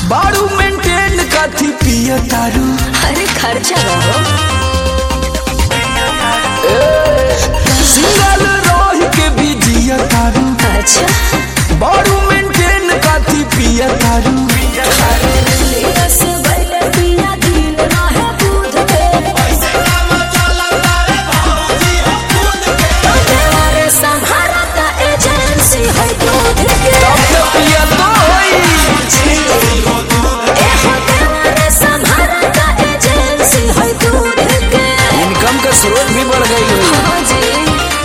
बारू मेंटेन कथी पिया तारू। अरे खर्चा रहो सिंगल रह के भी जिया तारू। अच्छा बारू मेंटेन कथी पिया तारू। इनकम का स्रोत भी बढ़ गई है।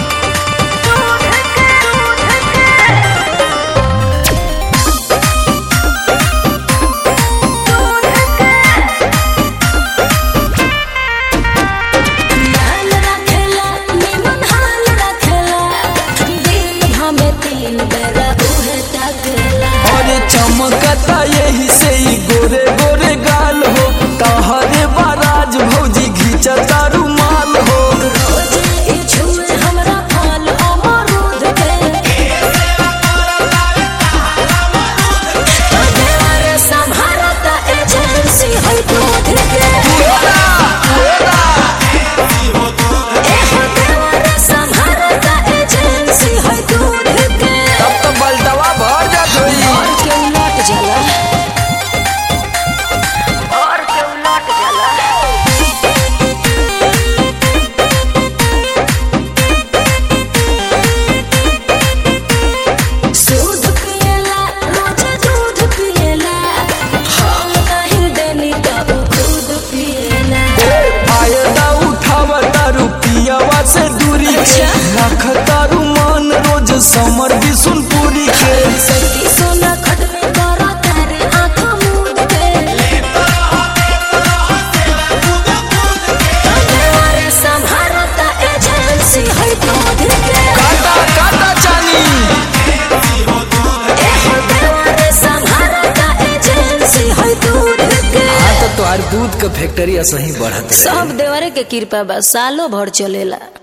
चमकता यही से ही गोरे गोरे गाल हो। तहरे बाराज भौजी घिंचता रुमाल हो। तब तो बलटवा भर जात होई। रुपियावा से दूरी के रखतारू मन रोज समर बिसुनपुरी के। सोना खट में करा तारे आँखों मूंद के संभारता एजेंसी है दूध के। काटा काटा चानी संभारता एजेंसी है दूध के। हाँ तो तोहार दूध का फैक्ट्री असही बढ़त रहे। सब देवरे के कृपा बा सालों भर चलेला।